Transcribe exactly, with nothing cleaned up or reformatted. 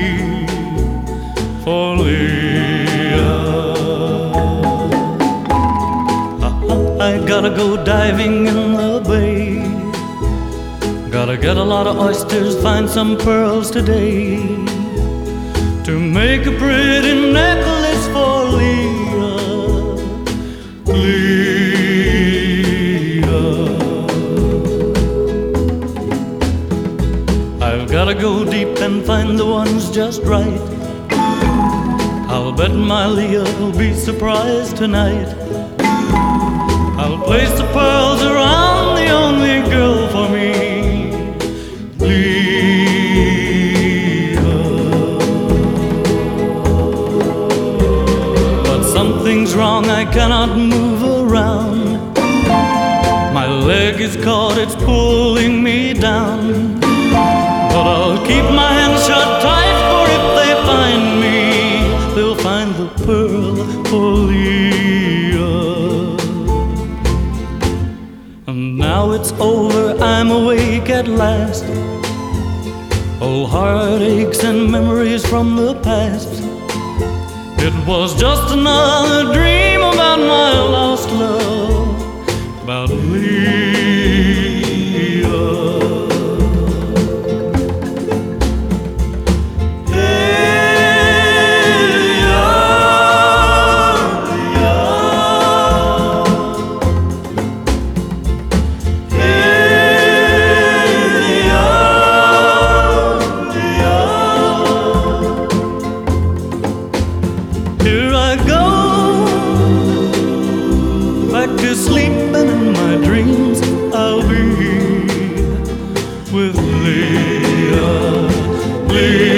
for Leah. I gotta go diving in the bay. Gotta get a lot of oysters, find some pearls today, to make a pretty necklace for Leah. Leah. I've gotta go deep and find the ones just right. I'll bet my Leah will be surprised tonight. I'll place the pearls around the only girl for me, Leah. But something's wrong, I cannot move around. My leg is caught, it's pulling me down. But I'll keep my hands shut tight, for if they find me, they'll find the pearl for Leah. And now it's over, I'm awake at last. Oh, heartaches and memories from the past. It was just another dream about my lost love, about Leah. Here I go, back to sleeping in my dreams. I'll be with Leah, Leah.